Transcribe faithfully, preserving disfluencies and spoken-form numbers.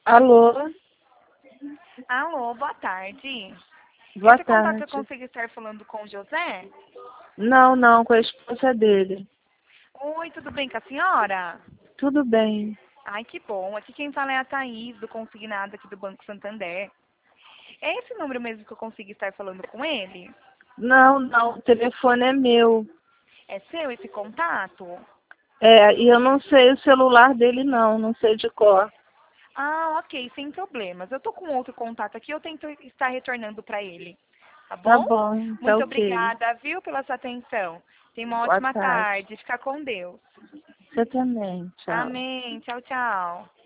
Alô, Alô, boa tarde. boa Esse contato eu tarde. consigo estar falando com o José? Não, não, com a esposa dele. Oi, tudo bem com a senhora? Tudo bem. Ai, que bom. Aqui quem fala é a Thaís, do Consignado aqui do Banco Santander. É esse número mesmo que eu consigo estar falando com ele? Não, não, o telefone é meu. É seu esse contato? É, e eu não sei o celular dele não, não sei de cor. Ah, ok, sem problemas. Eu tô com outro contato aqui, eu tento estar retornando para ele. Tá Tá bom? bom, tá Muito ok. obrigada, viu, pela sua atenção. Tenha uma Boa ótima tarde. tarde. Fica com Deus. Você também, tchau. Amém. Tchau, tchau.